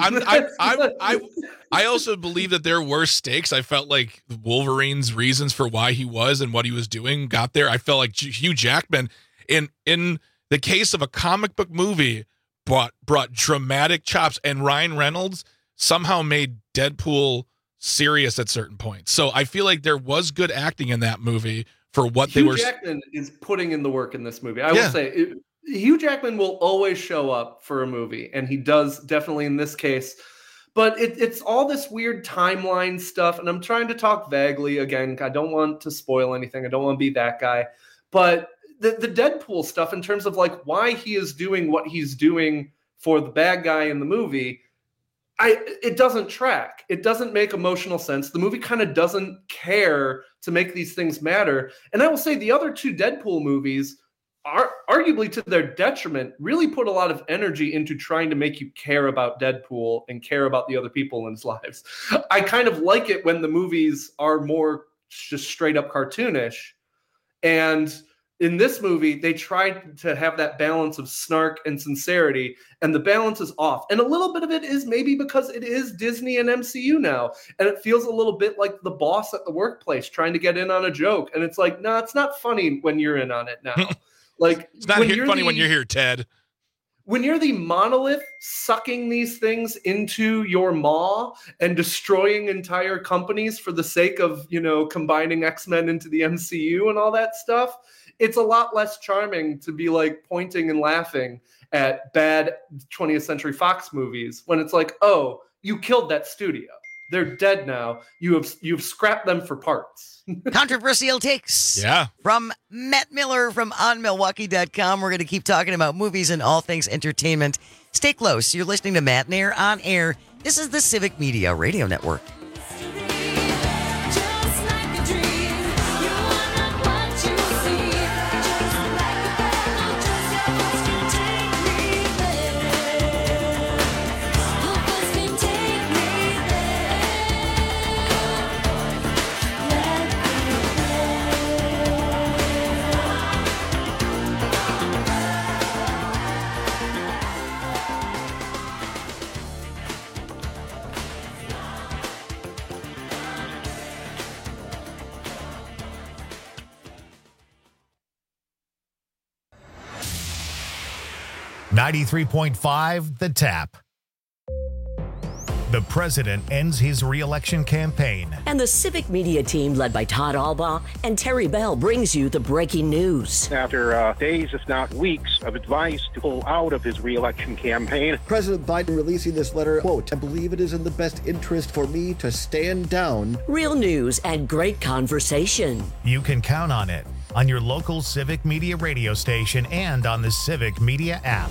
I also believe that there were stakes. I felt like Wolverine's reasons for why he was and what he was doing got there. I felt like Hugh Jackman, in the case of a comic book movie, brought dramatic chops, and Ryan Reynolds somehow made Deadpool serious at certain points. So I feel like there was good acting in that movie for what they were. Hugh Jackman is putting in the work in this movie. I will say, Hugh Jackman will always show up for a movie, and he does definitely in this case. But it's all this weird timeline stuff, and I'm trying to talk vaguely again. I don't want to spoil anything. I don't want to be that guy. But the Deadpool stuff, in terms of like why he is doing what he's doing for the bad guy in the movie, it doesn't track. It doesn't make emotional sense. The movie kind of doesn't care to make these things matter. And I will say the other two Deadpool movies are arguably to their detriment, really put a lot of energy into trying to make you care about Deadpool and care about the other people in his lives. I kind of like it when the movies are more just straight up cartoonish. And in this movie, they tried to have that balance of snark and sincerity, and the balance is off. And a little bit of it is maybe because it is Disney and MCU now, and it feels a little bit like the boss at the workplace trying to get in on a joke. And it's like, no, it's not funny when you're in on it now. Like, it's not funny when you're here, Ted. When you're the monolith sucking these things into your maw and destroying entire companies for the sake of, combining X-Men into the MCU and all that stuff, it's a lot less charming to be like pointing and laughing at bad 20th Century Fox movies when it's like, oh, you killed that studio. They're dead now. You've scrapped them for parts. Controversial takes. Yeah. From Matt Miller from OnMilwaukee.com. We're going to keep talking about movies and all things entertainment. Stay close. You're listening to Matt Nair on Air. This is the Civic Media Radio Network. .5 The Tap. The president ends his re-election campaign. And the Civic Media team, led by Todd Albaugh and Terry Bell, brings you the breaking news. After days, if not weeks, of advice to pull out of his re-election campaign. President Biden releasing this letter, quote, I believe it is in the best interest for me to stand down. Real news and great conversation. You can count on it on your local Civic Media radio station and on the Civic Media app.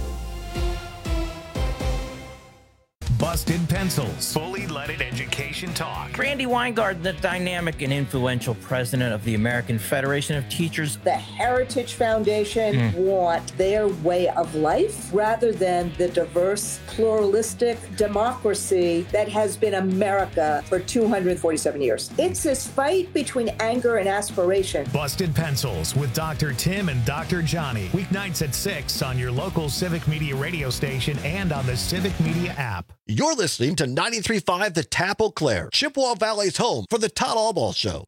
Busted Pencils, fully leaded education talk. Randy Weingart, the dynamic and influential president of the American Federation of Teachers. The Heritage Foundation want their way of life rather than the diverse, pluralistic democracy that has been America for 247 years. It's this fight between anger and aspiration. Busted Pencils with Dr. Tim and Dr. Johnny. Weeknights at 6 on your local Civic Media radio station and on the Civic Media app. You're listening to 93.5 The Tap Eau Claire, Chippewa Valley's home for the Todd Albaugh Show.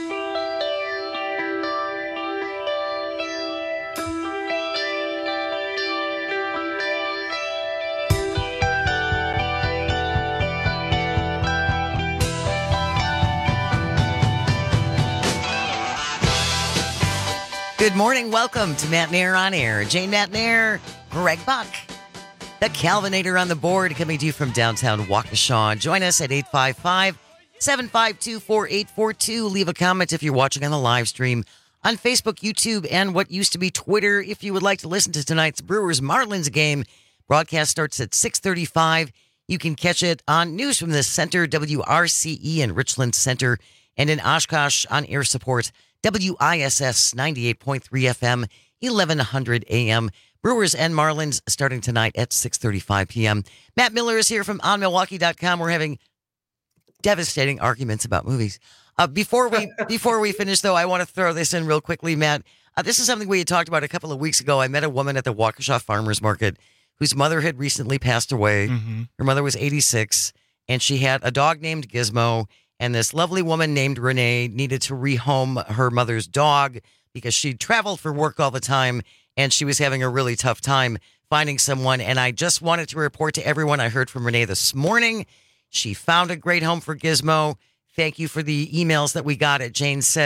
Good morning. Welcome to Matt Nair on Air. Jane Matt Nair, Greg Buck. The Calvinator on the board, coming to you from downtown Waukesha. Join us at 855-752-4842. Leave a comment if you're watching on the live stream on Facebook, YouTube, and what used to be Twitter. If you would like to listen to tonight's Brewers-Marlins game, broadcast starts at 6:35. You can catch it on News from the Center, WRCE in Richland Center, and in Oshkosh on air support, WISS 98.3 FM, 1100 AM. Brewers and Marlins starting tonight at 6:35 p.m. Matt Miller is here from OnMilwaukee.com. We're having devastating arguments about movies. Before we finish, though, I want to throw this in real quickly, Matt. This is something we had talked about a couple of weeks ago. I met a woman at the Waukesha Farmers Market whose mother had recently passed away. Her mother was 86, and she had a dog named Gizmo, and this lovely woman named Renee needed to rehome her mother's dog because she traveled for work all the time, and she was having a really tough time finding someone. And I just wanted to report to everyone, I heard from Renee this morning. She found a great home for Gizmo. Thank you for the emails that we got at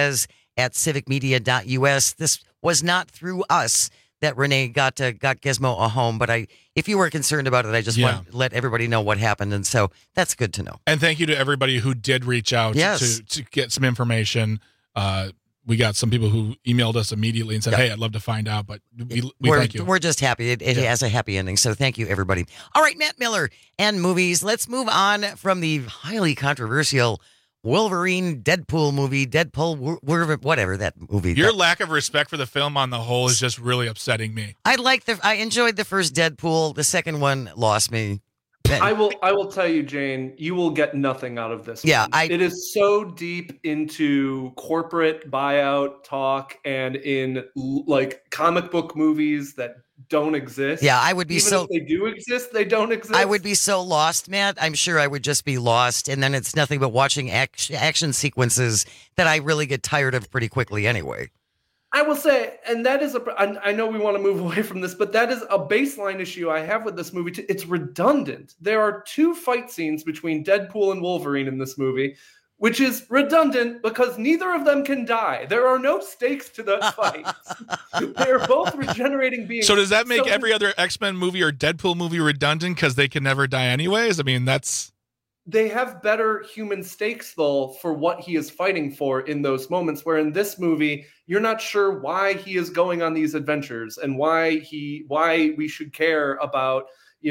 janessays@civicmedia.us. This was not through us that Renee got Gizmo a home, but if you were concerned about it, I just want to let everybody know what happened, and so that's good to know. And thank you to everybody who did reach out to get some information. We got some people who emailed us immediately and said, hey, I'd love to find out, but we thank you. We're just happy. It has a happy ending, so thank you, everybody. All right, Matt Miller and movies. Let's move on from the highly controversial Wolverine Deadpool movie, whatever that movie. Your lack of respect for the film on the whole is just really upsetting me. I enjoyed the first Deadpool. The second one lost me. I will tell you, Jane, you will get nothing out of this. Yeah, it is so deep into corporate buyout talk and in like comic book movies that don't exist. Yeah, I would be if they do exist, they don't exist. I would be so lost, Matt. I'm sure I would just be lost, and then it's nothing but watching action sequences that I really get tired of pretty quickly anyway. I will say, and that is I know we want to move away from this, but that is a baseline issue I have with this movie too. It's redundant. There are 2 fight scenes between Deadpool and Wolverine in this movie, which is redundant because neither of them can die. There are no stakes to that fight. They are both regenerating beings. So does that make every other X-Men movie or Deadpool movie redundant because they can never die anyways? I mean, that's... They have better human stakes, though, for what he is fighting for in those moments, where in this movie, you're not sure why he is going on these adventures and why we should care about,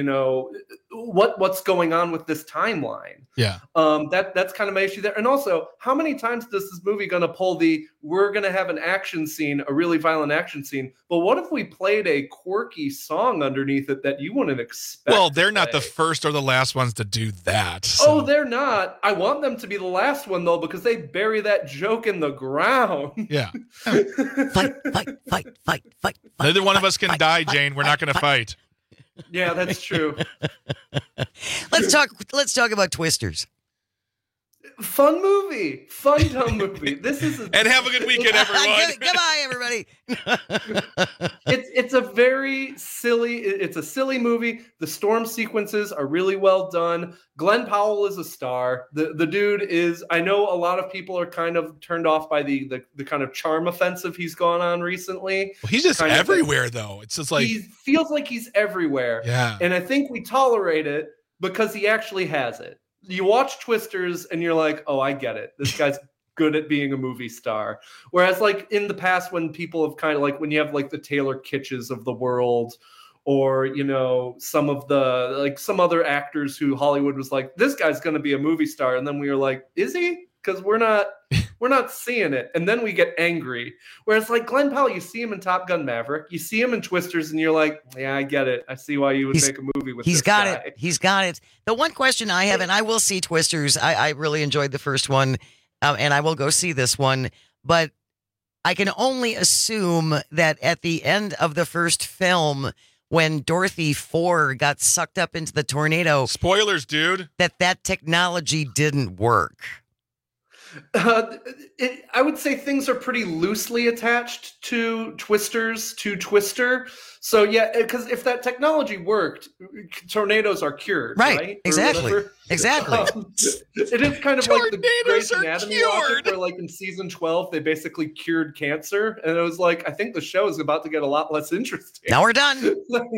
what's going on with this timeline. Yeah. That's kind of my issue there. And also, how many times does this movie going to pull we're going to have an action scene, a really violent action scene, but what if we played a quirky song underneath it that you wouldn't expect? Well, they're not the first or the last ones to do that. So. Oh, they're not. I want them to be the last one, though, because they bury that joke in the ground. Yeah. Fight. Neither one of us can die, Jane. We're not going to fight. Yeah, that's true. Let's talk about Twisters. Fun movie. Fun, dumb movie. This is and have a good weekend, everyone. Goodbye, everybody. It's a very silly. It's a silly movie. The storm sequences are really well done. Glenn Powell is a star. The dude is. I know a lot of people are kind of turned off by the kind of charm offensive he's gone on recently. Well, he's just everywhere, though. It's just like he feels like he's everywhere. Yeah, and I think we tolerate it because he actually has it. You watch Twisters and you're like, oh, I get it. This guy's good at being a movie star. Whereas like in the past, when people have kind of like, when you have like the Taylor Kitsch's of the world, or, you know, some of the, like some other actors who Hollywood was like, this guy's going to be a movie star. And then we were like, is he? Because we're not seeing it. And then we get angry. Whereas like Glenn Powell, you see him in Top Gun Maverick, you see him in Twisters, and you're like, yeah, I get it. I see why you would make a movie with this guy. He's got it. The one question I have, and I will see Twisters. I really enjoyed the first one, and I will go see this one. But I can only assume that at the end of the first film, when Dorothy 4 got sucked up into the tornado. Spoilers, dude. That technology didn't work. I would say things are pretty loosely attached to Twisters, to Twister. So yeah, because if that technology worked, tornadoes are cured, right? Exactly. Exactly. It is kind of like the Grey's Anatomy logic, where like in season 12 they basically cured cancer, and it was like, I think the show is about to get a lot less interesting. Now we're done.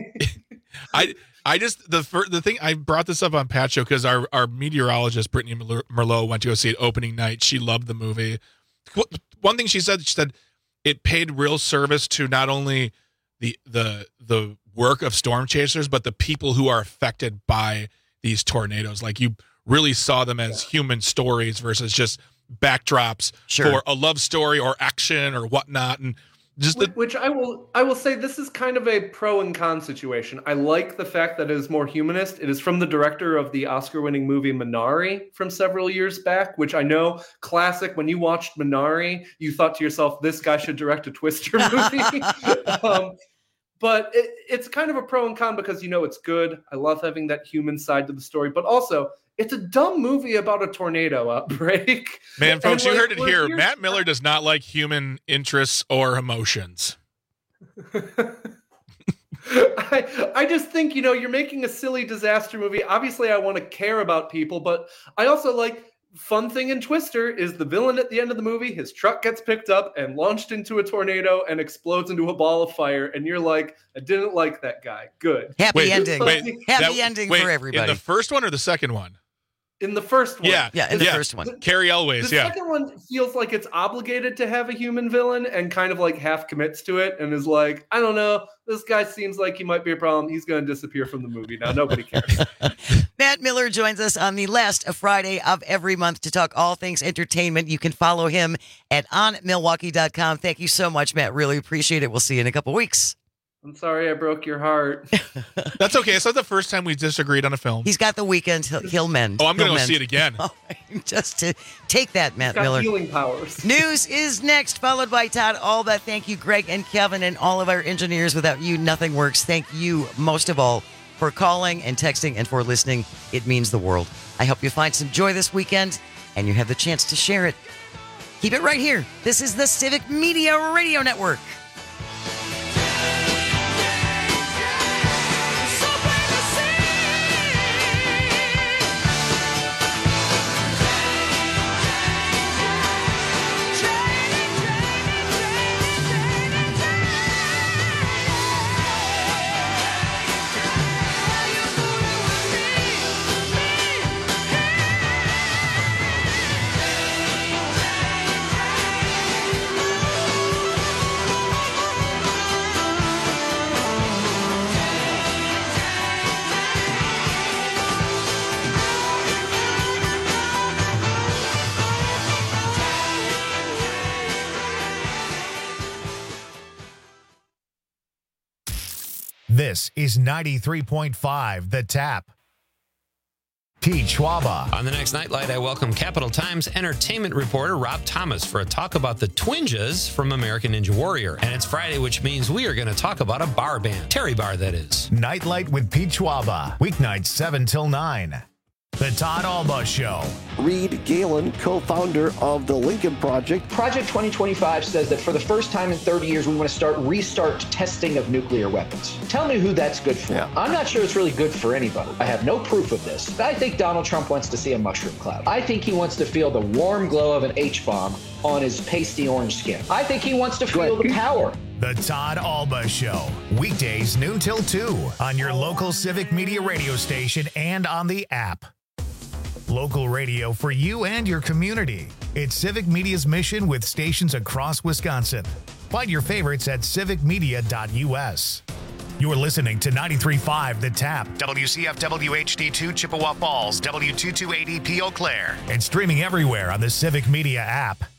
I just the thing I brought this up on Pat Show because our meteorologist Brittany Merlot went to go see it opening night. She loved the movie. One thing she said it paid real service to not only the work of storm chasers, but the people who are affected by these tornadoes. Like you really saw them as human stories versus just backdrops for a love story or action or whatnot. And which I will say, this is kind of a pro and con situation. I like the fact that it is more humanist. It is from the director of the Oscar-winning movie Minari from several years back, which I know, classic. When you watched Minari, you thought to yourself, this guy should direct a Twister movie. But it's kind of a pro and con because, you know, it's good. I love having that human side to the story, but also it's a dumb movie about a tornado outbreak. Man, folks, you heard it here. Matt Miller does not like human interests or emotions. I just think, you know, you're making a silly disaster movie. Obviously, I want to care about people, but I also like, fun thing in Twister is the villain at the end of the movie, his truck gets picked up and launched into a tornado and explodes into a ball of fire. And you're like, I didn't like that guy. Good. Happy ending for everybody. In the first one or the second one? In the first one. Yeah, in the first one. Carrie Elways, The second one feels like it's obligated to have a human villain and kind of like half commits to it and is like, I don't know, this guy seems like he might be a problem. He's going to disappear from the movie. Now, nobody cares. Matt Miller joins us on the last Friday of every month to talk all things entertainment. You can follow him at onmilwaukee.com. Thank you so much, Matt. Really appreciate it. We'll see you in a couple weeks. I'm sorry I broke your heart. That's okay. It's not the first time we disagreed on a film. He's got the weekend. He'll mend. Oh, I'm going to go see it again. Just to take that, Matt Miller. Healing powers. News is next, followed by Todd Alba. Thank you, Greg and Kevin, and all of our engineers. Without you, nothing works. Thank you, most of all, for calling and texting and for listening. It means the world. I hope you find some joy this weekend, and you have the chance to share it. Keep it right here. This is the Civic Media Radio Network. This is 93.5 The Tap. Pete Schwaba. On the next Nightlight, I welcome Capital Times entertainment reporter Rob Thomas for a talk about the Twinjas from American Ninja Warrior. And it's Friday, which means we are going to talk about a bar band. Terry Bar, that is. Nightlight with Pete Schwaba. Weeknights 7 till 9. The Todd Alba Show. Reed Galen, co-founder of the Lincoln Project. Project 2025 says that for the first time in 30 years, we want to restart testing of nuclear weapons. Tell me who that's good for. I'm not sure it's really good for anybody. I have no proof of this. I think Donald Trump wants to see a mushroom cloud. I think he wants to feel the warm glow of an H-bomb on his pasty orange skin. I think he wants to feel the power. The Todd Alba Show. Weekdays noon till 2 on your local Civic Media radio station and on the app. Local radio for you and your community. It's Civic Media's mission with stations across Wisconsin. Find your favorites at civicmedia.us. You're listening to 93.5 The Tap, WCFW HD2 Chippewa Falls, W228EP Eau Claire, and streaming everywhere on the Civic Media app.